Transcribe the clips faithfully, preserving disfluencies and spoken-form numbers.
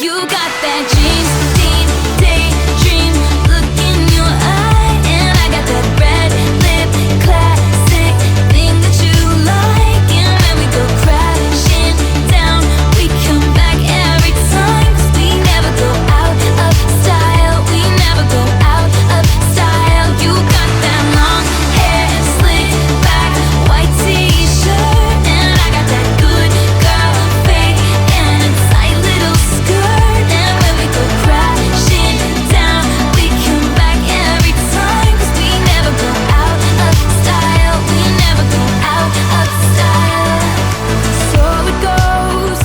You got that James Dean daydream look in your eye, and I got that red lip classic thing that you like. And when we go crashing down, we come back every time, 'cause we never go out of style. We never go out of style. You got that long hair slicked back, white t-shirt, and I got that good girl fake and a tight little skirt. And when we go crashing down, we come back every time, 'cause we never go out of style. We never go out of style. So it goes.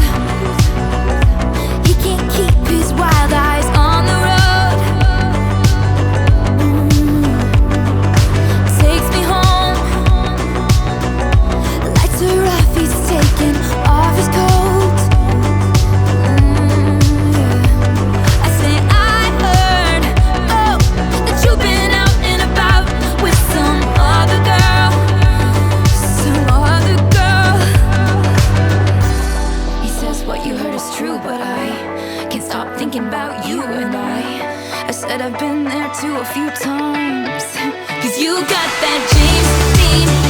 He can't keep his wild eyes on the road. Mm. Takes me home. Lights are off, he's taking off his coat. Mm, yeah. I say I heard, oh, that you've been out and about with some other girl, some other girl. He says what you heard is true, but I can't stop thinking about you. And I, I said I've been there too a few times, 'cause you got that James Dean